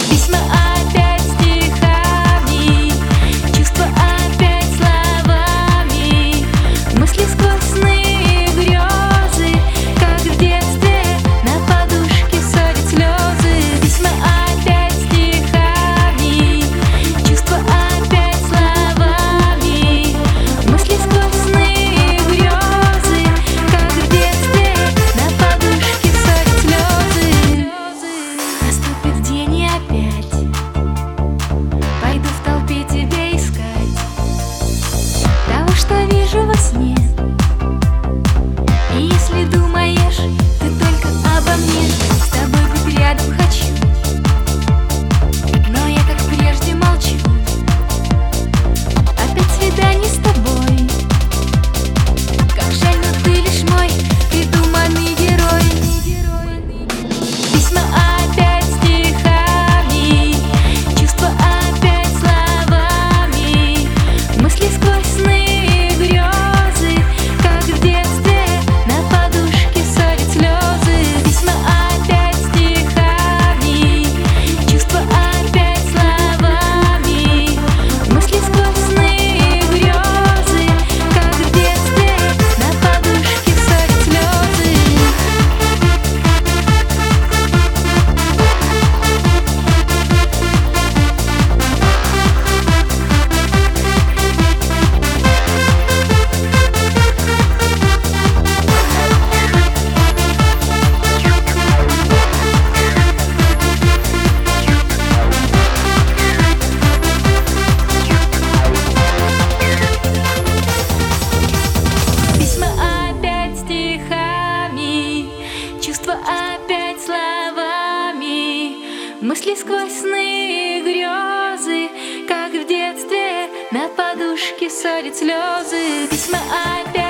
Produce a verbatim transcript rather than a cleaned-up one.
Письма опять стихами, чувства опять словами, мысли сквозь сны и грезы, как в детстве на подушке ссорят слезы. Письма опять стихами, чувства опять словами, мысли сквозь сны и грезы, как в детстве на подушке ссорят слезы. Наступит день и опять пойду в толпе тебя искать, того, что вижу во сне. И если думаешь ты только обо мне, с тобой быть рядом хочу, но я, как прежде, молчу. Опять свидание с тобой, как жаль, но ты лишь мой придуманный герой. Письма опять стихами, чувства опять словами, мысли сквозь сны и грезы, как в детстве на подушке ссорят слезы. Письма опять стихами, чувства опять словами, мысли сквозь сны и грезы, как в детстве на подушке ссорят слезы. Письма опять стихами, чувства опять словами, мысли сквозь сны и грезы, как в детстве на подушке ссорят слезы. Письма опять